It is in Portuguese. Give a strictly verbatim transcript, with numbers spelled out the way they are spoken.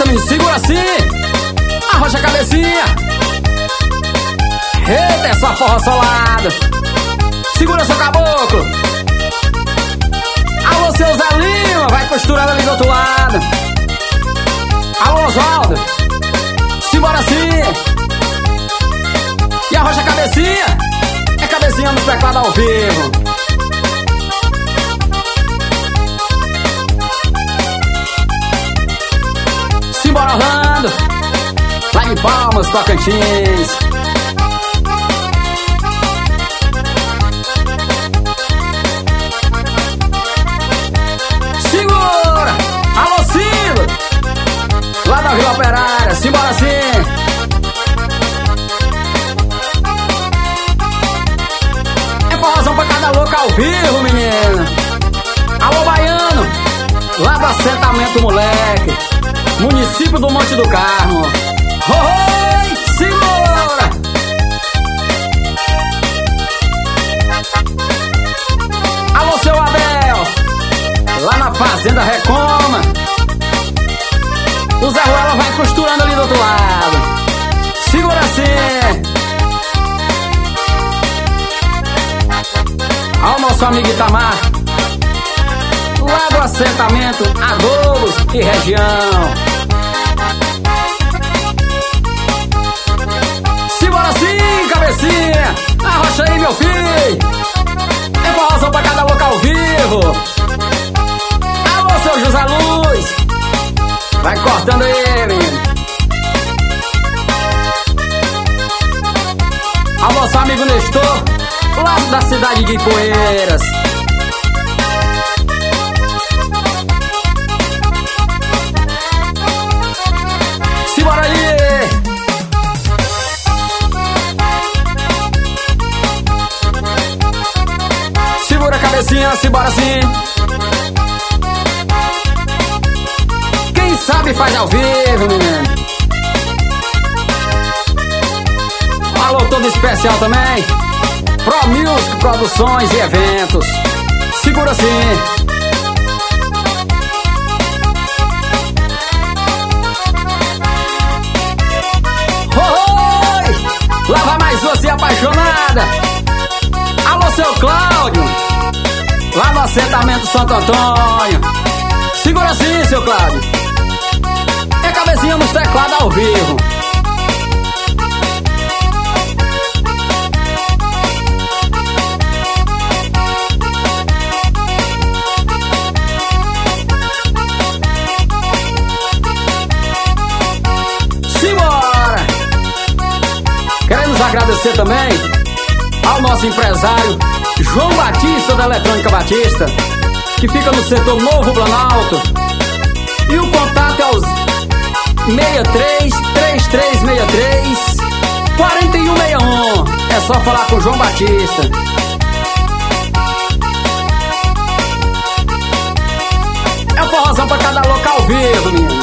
me segura assim, arrocha a cabecinha. Eita, é só forró solado. Segura seu caboclo. Alô, seu Zé Lima, vai costurando ali do outro lado. Alô, Oswaldo, simbora assim. E arrocha a cabecinha. É cabecinha no teclado ao vivo. Simbora Orlando, lá em Palmas, Tocantins. Segura! Alô, Silo, lá da Vila Operária, simbora assim. É forrozão pra cada louca ao vivo, menino. Alô, Baiano, lá do assentamento moleque, município do Monte do Carmo. Oi, segura! Alô, seu Abel, lá na Fazenda Recoma. O Zé Ruela vai costurando ali do outro lado. Segura assim. Ao nosso amigo Itamar, lá do assentamento Adobos e região. Simbora sim, cabecinha. Arrocha aí, meu filho. É forrozão pra cada local ao vivo. Alô, seu José Luz, vai cortando aí, menino. Ao nosso amigo Nestor, lá da cidade de Poeiras. Simbora aí. Segura a cabecinha, simbora sim. Quem sabe faz ao vivo, menino. Alô, todo especial também. Pro Music Produções e Eventos. Segura assim. Oi! Lá vai mais uma se apaixonada. Alô, seu Cláudio, lá no assentamento Santo Antônio. Segura assim, seu Cláudio. É cabecinha nos teclados ao vivo. Simbora! Queremos agradecer também ao nosso empresário João Batista, da Eletrônica Batista, que fica no setor Novo Planalto. E o contato é os seis três, três três seis três, quatro um seis um. É só falar com o João Batista. É o forrozão pra cada local ao vivo, menino.